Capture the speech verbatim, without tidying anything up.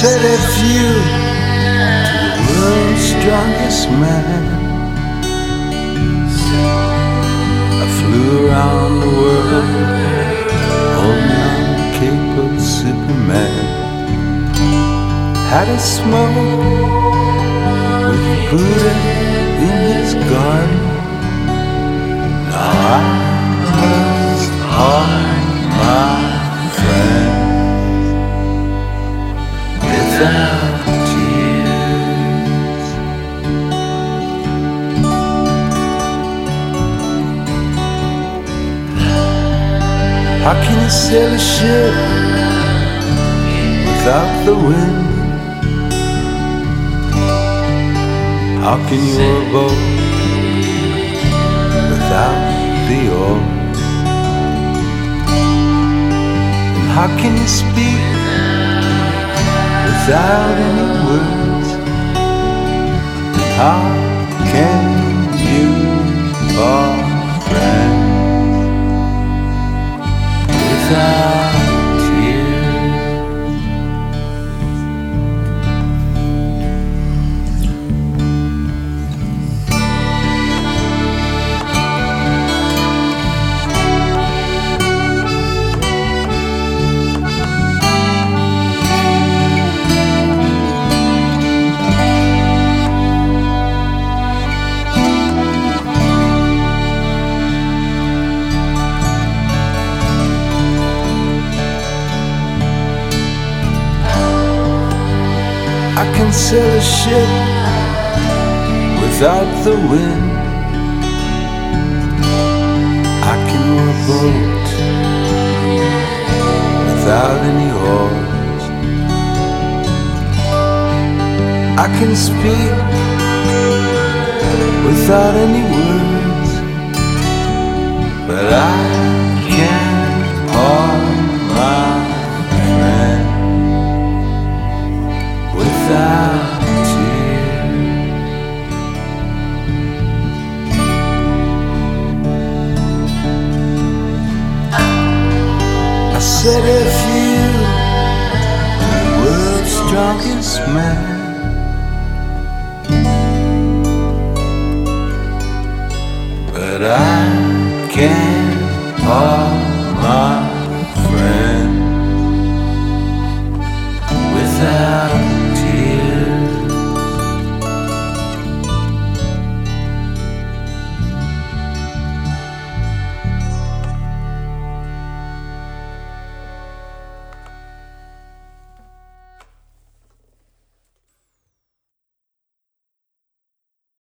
said a few to the world's strongest man. I flew around the world, holding on the cape of Superman. Had a smoke with Buddha in his garden. Now I was all my friends without tears. How can you sail a ship without the wind? How can you row a boat without the oars? And how can you speak without any words? And how can you are friends without I can sail a ship without the wind. I can row a boat without any oars. I can speak without any words, but I can't harm my friend without tears. I said if you were the world's strongest man, but I